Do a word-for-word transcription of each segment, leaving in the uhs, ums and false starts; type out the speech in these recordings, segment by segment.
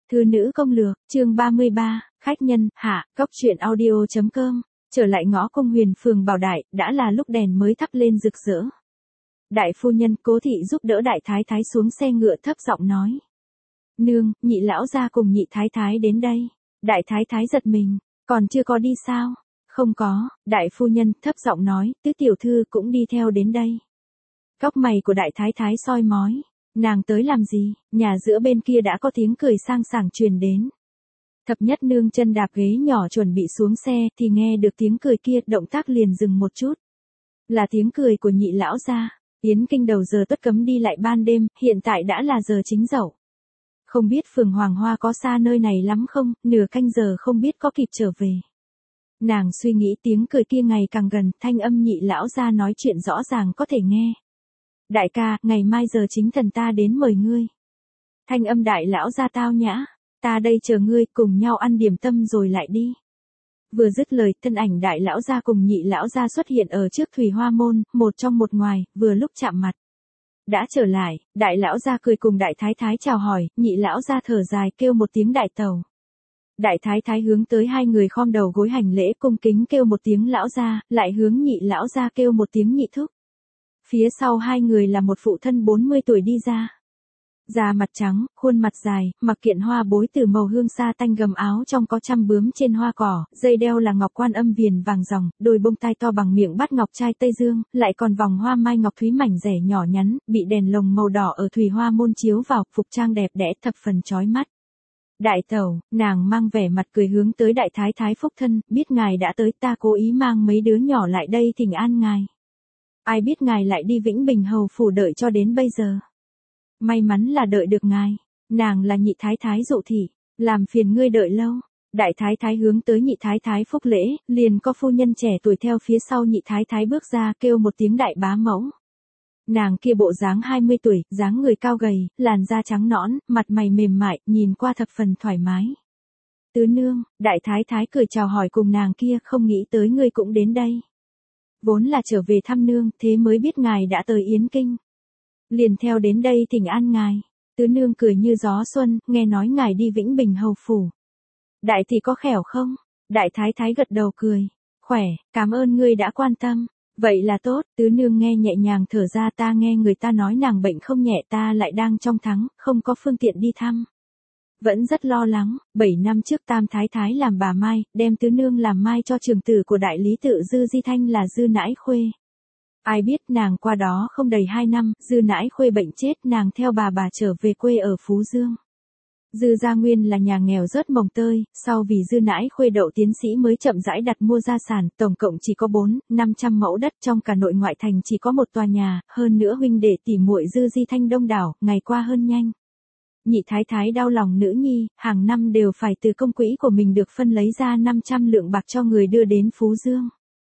Thư nữ công lược, chương ba mươi ba, khách nhân, hạ, cốc truyện audio.com, trở lại ngõ Cung Huyền phường Bảo Đại, đã là lúc đèn mới thắp lên rực rỡ. Đại phu nhân Cố thị giúp đỡ đại thái thái xuống xe ngựa thấp giọng nói. Nương, nhị lão gia cùng nhị thái thái đến đây. Đại thái thái giật mình, còn chưa có đi sao? Không có, đại phu nhân thấp giọng nói, tứ tiểu thư cũng đi theo đến đây. Cóc mày của đại thái thái soi mói. Nàng tới làm gì? Nhà giữa bên kia đã có tiếng cười sang sảng truyền đến. Thập nhất nương chân đạp ghế nhỏ chuẩn bị xuống xe thì nghe được tiếng cười kia, động tác liền dừng một chút. Là tiếng cười của nhị lão gia. Yến Kinh đầu giờ tuất cấm đi lại ban đêm, hiện tại đã là giờ chính dậu. Không biết phường Hoàng Hoa có xa nơi này lắm không, nửa canh giờ không biết có kịp trở về. Nàng suy nghĩ tiếng cười kia ngày càng gần, thanh âm nhị lão gia nói chuyện rõ ràng có thể nghe. Đại ca, ngày mai giờ chính thần ta đến mời ngươi. Thanh âm đại lão gia tao nhã, ta đây chờ ngươi, cùng nhau ăn điểm tâm rồi lại đi. Vừa dứt lời, thân ảnh đại lão gia cùng nhị lão gia xuất hiện ở trước Thủy Hoa môn, một trong một ngoài, vừa lúc chạm mặt. Đã trở lại, đại lão gia cười cùng đại thái thái chào hỏi, nhị lão gia thở dài kêu một tiếng đại tẩu. Đại thái thái hướng tới hai người khom đầu gối hành lễ cung kính kêu một tiếng lão gia, lại hướng nhị lão gia kêu một tiếng nhị thúc. Phía sau hai người là một phụ thân bốn mươi tuổi đi ra. Da mặt trắng, khuôn mặt dài, mặc kiện hoa bối từ màu hương sa tanh gầm áo trong có trăm bướm trên hoa cỏ, dây đeo là ngọc quan âm viền vàng ròng, đôi bông tai to bằng miệng bát ngọc trai Tây Dương, lại còn vòng hoa mai ngọc thúy mảnh rẻ nhỏ nhắn, bị đèn lồng màu đỏ ở Thủy Hoa môn chiếu vào, phục trang đẹp đẽ thập phần chói mắt. Đại tẩu, nàng mang vẻ mặt cười hướng tới đại thái thái phúc thân, biết ngài đã tới, ta cố ý mang mấy đứa nhỏ lại đây thỉnh an ngài. Ai biết ngài lại đi Vĩnh Bình hầu phủ đợi cho đến bây giờ. May mắn là đợi được ngài, nàng là nhị thái thái Dụ thị, làm phiền ngươi đợi lâu. Đại thái thái hướng tới nhị thái thái phúc lễ, liền có phu nhân trẻ tuổi theo phía sau nhị thái thái bước ra kêu một tiếng đại bá mẫu. Nàng kia bộ dáng hai mươi tuổi, dáng người cao gầy, làn da trắng nõn, mặt mày mềm mại, nhìn qua thập phần thoải mái. Tứ nương, đại thái thái cười chào hỏi cùng nàng kia, không nghĩ tới ngươi cũng đến đây. Vốn là trở về thăm nương, thế mới biết ngài đã tới Yến Kinh. Liền theo đến đây thỉnh an ngài. Tứ nương cười như gió xuân, nghe nói ngài đi Vĩnh Bình hầu phủ. Đại thì có khẻo không? Đại thái thái gật đầu cười. Khỏe, cảm ơn ngươi đã quan tâm. Vậy là tốt, tứ nương nghe nhẹ nhàng thở ra, ta nghe người ta nói nàng bệnh không nhẹ, ta lại đang trong thắng, không có phương tiện đi thăm. Vẫn rất lo lắng, bảy năm trước tam thái thái làm bà Mai, đem tứ nương làm mai cho trường tử của đại lý tự Dư Di Thanh là Dư Nãi Khuê. Ai biết nàng qua đó không đầy hai năm, Dư Nãi Khuê bệnh chết, nàng theo bà bà trở về quê ở Phú Dương. Dư gia nguyên là nhà nghèo rớt mồng tơi, sau vì Dư Nãi Khuê đậu tiến sĩ mới chậm rãi đặt mua gia sản, tổng cộng chỉ có bốn, năm trăm mẫu đất, trong cả nội ngoại thành chỉ có một tòa nhà, hơn nữa huynh đệ tỉ muội Dư Di Thanh đông đảo, ngày qua hơn nhanh. Nhị thái thái đau lòng nữ nhi, hàng năm đều phải từ công quỹ của mình được phân lấy ra năm trăm lượng bạc cho người đưa đến Phú Dương.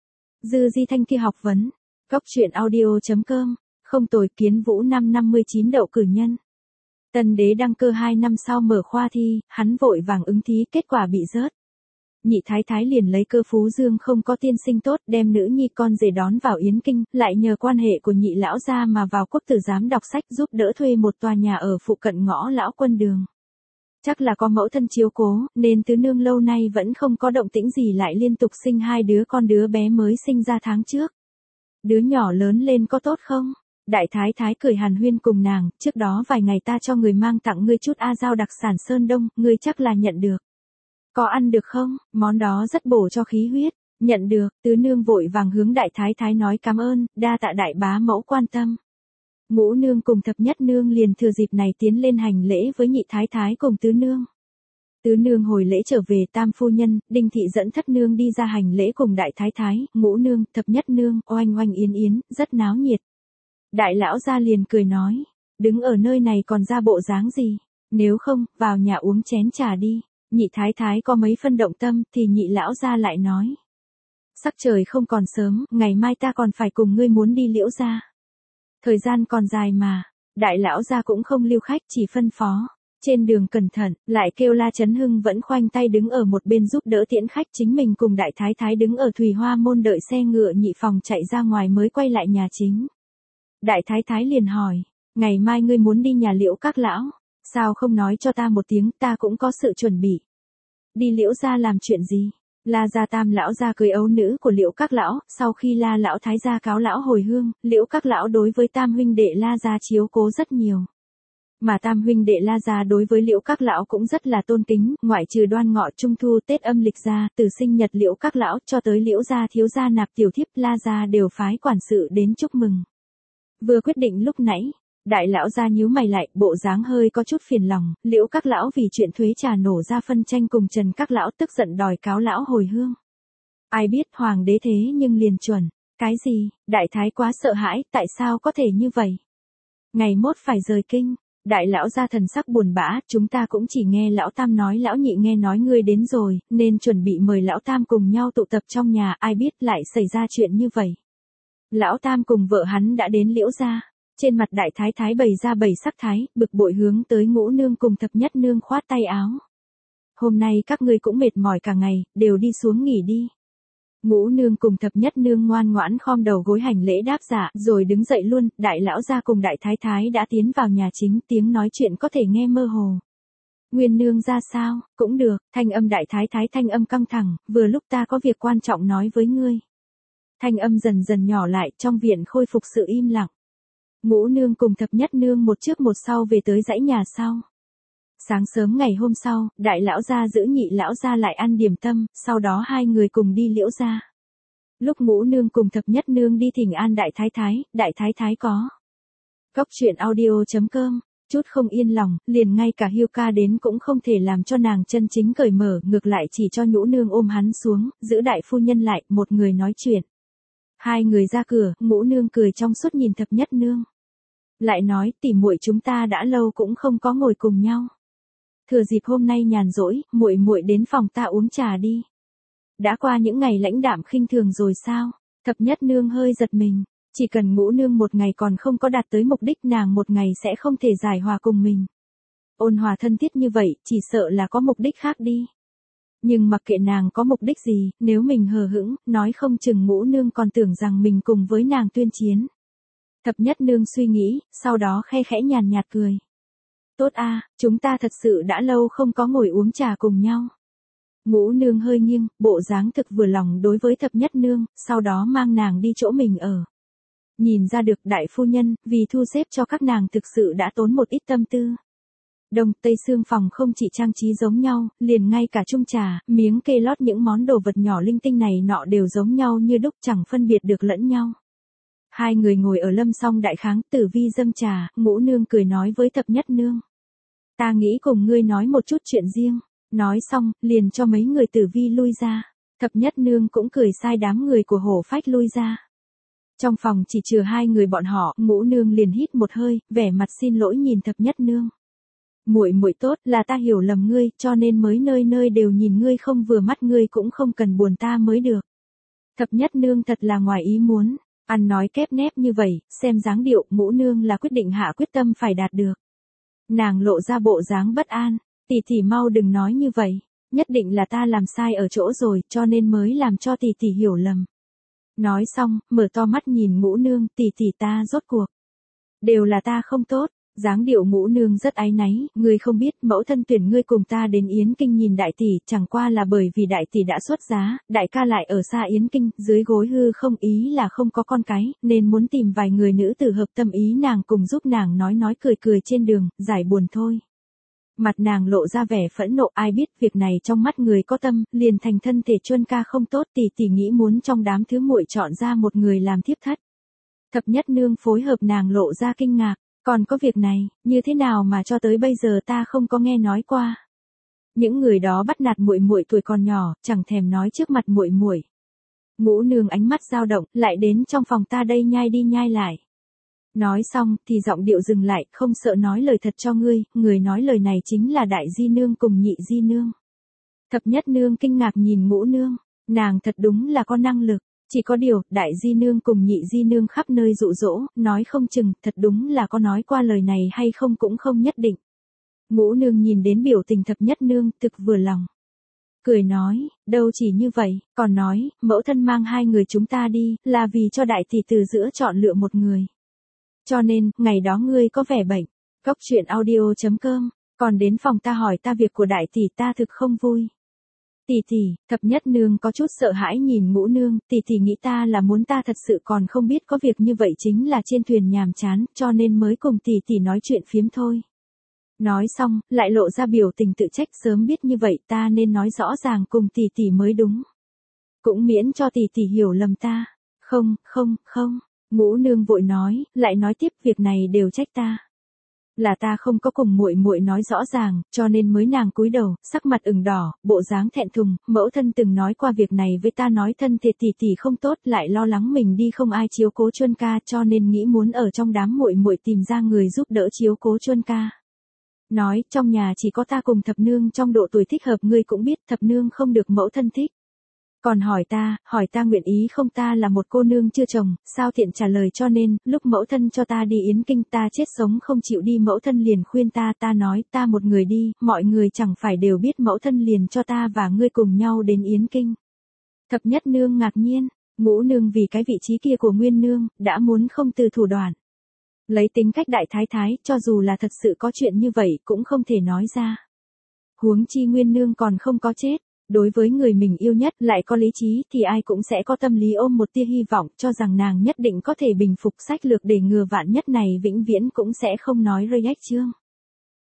Dư Di Thanh kia học vấn, cốc truyện audio.com, không tồi, Kiến Vũ năm năm mươi chín đậu cử nhân. Tân đế đăng cơ hai năm sau mở khoa thi, hắn vội vàng ứng thí, kết quả bị rớt. Nhị thái thái liền lấy cơ Phú Dương không có tiên sinh tốt, đem nữ nhi con rể đón vào Yến Kinh, lại nhờ quan hệ của nhị lão gia mà vào quốc tử giám đọc sách, giúp đỡ thuê một tòa nhà ở phụ cận ngõ Lão Quân Đường. Chắc là có mẫu thân chiếu cố, nên tứ nương lâu nay vẫn không có động tĩnh gì, lại liên tục sinh hai đứa con, đứa bé mới sinh ra tháng trước. Đứa nhỏ lớn lên có tốt không? Đại thái thái cười hàn huyên cùng nàng, trước đó vài ngày ta cho người mang tặng ngươi chút a giao đặc sản Sơn Đông, ngươi chắc là nhận được. Có ăn được không? Món đó rất bổ cho khí huyết. Nhận được, tứ nương vội vàng hướng đại thái thái nói cảm ơn, đa tạ đại bá mẫu quan tâm. Ngũ nương cùng thập nhất nương liền thừa dịp này tiến lên hành lễ với nhị thái thái cùng tứ nương. Tứ nương hồi lễ trở về, tam phu nhân, Đinh thị dẫn thất nương đi ra hành lễ cùng đại thái thái, ngũ nương, thập nhất nương, oanh oanh yến yến, rất náo nhiệt. Đại lão gia liền cười nói, đứng ở nơi này còn ra bộ dáng gì, nếu không, vào nhà uống chén trà đi. Nhị thái thái có mấy phân động tâm, thì nhị lão gia lại nói. Sắc trời không còn sớm, ngày mai ta còn phải cùng ngươi muốn đi Liễu gia. Thời gian còn dài mà, đại lão gia cũng không lưu khách, chỉ phân phó. Trên đường cẩn thận, lại kêu La Chấn Hưng vẫn khoanh tay đứng ở một bên giúp đỡ tiễn khách, chính mình cùng đại thái thái đứng ở Thủy Hoa môn đợi xe ngựa nhị phòng chạy ra ngoài mới quay lại nhà chính. Đại thái thái liền hỏi, ngày mai ngươi muốn đi nhà Liễu các lão, Sao không nói cho ta một tiếng, ta cũng có sự chuẩn bị. Đi Liễu gia làm chuyện gì? La gia Tam lão gia cưới ấu nữ của Liễu các lão, sau khi La lão thái gia cáo lão hồi hương, Liễu các lão đối với Tam huynh đệ La gia chiếu cố rất nhiều. Mà Tam huynh đệ La gia đối với Liễu các lão cũng rất là tôn kính, ngoại trừ Đoan Ngọ Trung Thu Tết âm lịch ra, từ sinh nhật Liễu các lão cho tới Liễu gia thiếu gia nạp tiểu thiếp, La gia đều phái quản sự đến chúc mừng. Vừa quyết định lúc nãy, đại lão gia nhíu mày lại, bộ dáng hơi có chút phiền lòng, Liễu các lão vì chuyện thuế trà nổ ra phân tranh cùng Trần các lão tức giận đòi cáo lão hồi hương. Ai biết hoàng đế thế nhưng liền chuẩn, cái gì, đại thái quá sợ hãi, tại sao có thể như vậy? Ngày mốt phải rời kinh. Đại lão gia thần sắc buồn bã, chúng ta cũng chỉ nghe lão Tam nói lão nhị nghe nói ngươi đến rồi, nên chuẩn bị mời lão Tam cùng nhau tụ tập trong nhà, ai biết lại xảy ra chuyện như vậy. Lão Tam cùng vợ hắn đã đến Liễu gia, trên mặt đại thái thái bày ra bảy sắc thái, bực bội hướng tới Ngũ nương cùng Thập nhất nương khoát tay áo. Hôm nay các ngươi cũng mệt mỏi cả ngày, đều đi xuống nghỉ đi. Ngũ nương cùng Thập nhất nương ngoan ngoãn khom đầu gối hành lễ đáp dạ, rồi đứng dậy luôn, đại lão gia cùng đại thái thái đã tiến vào nhà chính, tiếng nói chuyện có thể nghe mơ hồ. Nguyên nương ra sao, cũng được, thanh âm đại thái thái thanh âm căng thẳng, vừa lúc ta có việc quan trọng nói với ngươi. Thanh âm dần dần nhỏ lại, trong viện khôi phục sự im lặng. Ngũ nương cùng Thập nhất nương một trước một sau về tới dãy nhà sau. Sáng sớm ngày hôm sau, đại lão gia giữ nhị lão gia lại ăn điểm tâm, sau đó hai người cùng đi Liễu gia. Lúc Ngũ nương cùng Thập nhất nương đi thỉnh an đại thái thái, đại thái thái có. Cốc truyện audio chấm com, chút không yên lòng, liền ngay cả Hiêu ca đến cũng không thể làm cho nàng chân chính cởi mở, ngược lại chỉ cho Ngũ nương ôm hắn xuống, giữ đại phu nhân lại, một người nói chuyện. Hai người ra cửa, Ngũ nương cười trong suốt nhìn Thập nhất nương. Lại nói, tỉ muội chúng ta đã lâu cũng không có ngồi cùng nhau. Thừa dịp hôm nay nhàn rỗi, muội muội đến phòng ta uống trà đi. Đã qua những ngày lãnh đạm khinh thường rồi sao? Thập nhất nương hơi giật mình, chỉ cần Ngũ nương một ngày còn không có đạt tới mục đích, nàng một ngày sẽ không thể giải hòa cùng mình. Ôn hòa thân thiết như vậy, chỉ sợ là có mục đích khác đi. Nhưng mặc kệ nàng có mục đích gì, nếu mình hờ hững, nói không chừng Ngũ nương còn tưởng rằng mình cùng với nàng tuyên chiến. Thập nhất nương suy nghĩ, sau đó khe khẽ nhàn nhạt cười. Tốt a, chúng ta thật sự đã lâu không có ngồi uống trà cùng nhau. Ngũ nương hơi nghiêng, bộ dáng thực vừa lòng đối với Thập nhất nương, sau đó mang nàng đi chỗ mình ở. Nhìn ra được đại phu nhân, vì thu xếp cho các nàng thực sự đã tốn một ít tâm tư. Đông Tây xương phòng không chỉ trang trí giống nhau, liền ngay cả chung trà, miếng kê lót những món đồ vật nhỏ linh tinh này nọ đều giống nhau như đúc, chẳng phân biệt được lẫn nhau. Hai người ngồi ở lâm song đại kháng, Tử Vi dâng trà, Ngũ nương cười nói với Thập nhất nương. Ta nghĩ cùng ngươi nói một chút chuyện riêng. Nói xong, liền cho mấy người Tử Vi lui ra. Thập nhất nương cũng cười sai đám người của Hổ Phách lui ra. Trong phòng chỉ trừ hai người bọn họ, Ngũ nương liền hít một hơi, vẻ mặt xin lỗi nhìn Thập nhất nương. Muội muội tốt, là ta hiểu lầm ngươi, cho nên mới nơi nơi đều nhìn ngươi không vừa mắt, ngươi cũng không cần buồn ta mới được. Thập nhất nương thật là ngoài ý muốn. Ăn nói kép nép như vậy, xem dáng điệu, Ngũ nương là quyết định hạ quyết tâm phải đạt được. Nàng lộ ra bộ dáng bất an, tỷ tỷ mau đừng nói như vậy, nhất định là ta làm sai ở chỗ rồi, cho nên mới làm cho tỷ tỷ hiểu lầm. Nói xong, mở to mắt nhìn Ngũ nương, tỷ tỷ ta rốt cuộc. Đều là ta không tốt, dáng điệu Ngũ nương rất áy náy, ngươi không biết, mẫu thân tuyển ngươi cùng ta đến Yến Kinh nhìn đại tỷ, chẳng qua là bởi vì đại tỷ đã xuất giá, đại ca lại ở xa Yến Kinh, dưới gối hư không, ý là không có con cái, nên muốn tìm vài người nữ tử hợp tâm ý nàng cùng giúp nàng nói nói cười cười trên đường, giải buồn thôi. Mặt nàng lộ ra vẻ phẫn nộ, ai biết việc này trong mắt người có tâm, liền thành thân thể Chuân ca không tốt, tỷ tỷ nghĩ muốn trong đám thứ muội chọn ra một người làm thiếp thất. Thập nhất nương phối hợp nàng lộ ra kinh ngạc. Còn có việc này, như thế nào mà cho tới bây giờ ta không có nghe nói qua. Những người đó bắt nạt muội muội tuổi còn nhỏ, chẳng thèm nói trước mặt muội muội. Ngũ nương ánh mắt dao động, lại đến trong phòng ta đây nhai đi nhai lại. Nói xong, thì giọng điệu dừng lại, không sợ nói lời thật cho ngươi, người nói lời này chính là đại di nương cùng nhị di nương. Thập nhất nương kinh ngạc nhìn Ngũ nương, nàng thật đúng là có năng lực. Chỉ có điều, đại di nương cùng nhị di nương khắp nơi dụ dỗ, nói không chừng, thật đúng là có nói qua lời này hay không cũng không nhất định. Ngũ nương nhìn đến biểu tình Thập nhất nương, thực vừa lòng. Cười nói, đâu chỉ như vậy, còn nói, mẫu thân mang hai người chúng ta đi, là vì cho đại tỷ từ giữa chọn lựa một người. Cho nên, ngày đó ngươi có vẻ bệnh. Cốc truyện audio chấm com, còn đến phòng ta hỏi ta việc của đại tỷ ta thực không vui. Tỷ tỷ, thập nhất nương có chút sợ hãi nhìn ngũ nương, tỷ tỷ nghĩ ta là muốn ta thật sự còn không biết có việc như vậy chính là trên thuyền nhàm chán, cho nên mới cùng tỷ tỷ nói chuyện phiếm thôi. Nói xong, lại lộ ra biểu tình tự trách, sớm biết như vậy ta nên nói rõ ràng cùng tỷ tỷ mới đúng. Cũng miễn cho tỷ tỷ hiểu lầm ta. Không, không, không, ngũ nương vội nói, lại nói tiếp việc này đều trách ta. Là ta không có cùng muội muội nói rõ ràng, cho nên mới nàng cúi đầu, sắc mặt ửng đỏ, bộ dáng thẹn thùng, mẫu thân từng nói qua việc này với ta, nói thân thể tỷ tỷ không tốt, lại lo lắng mình đi không ai chiếu cố Chuân ca, cho nên nghĩ muốn ở trong đám muội muội tìm ra người giúp đỡ chiếu cố Chuân ca. Nói, trong nhà chỉ có ta cùng thập nương trong độ tuổi thích hợp, ngươi cũng biết thập nương không được mẫu thân thích. Còn hỏi ta, hỏi ta nguyện ý không, ta là một cô nương chưa chồng, sao tiện trả lời, cho nên, lúc mẫu thân cho ta đi yến kinh ta chết sống không chịu đi, mẫu thân liền khuyên ta, ta nói ta một người đi, mọi người chẳng phải đều biết, mẫu thân liền cho ta và ngươi cùng nhau đến yến kinh. Thập nhất nương ngạc nhiên, ngũ nương vì cái vị trí kia của nguyên nương, đã muốn không từ thủ đoạn. Lấy tính cách đại thái thái, cho dù là thật sự có chuyện như vậy cũng không thể nói ra. Huống chi nguyên nương còn không có chết. Đối với người mình yêu nhất lại có lý trí thì ai cũng sẽ có tâm lý ôm một tia hy vọng, cho rằng nàng nhất định có thể bình phục, sách lược để ngừa vạn nhất này vĩnh viễn cũng sẽ không nói rơi ách chương.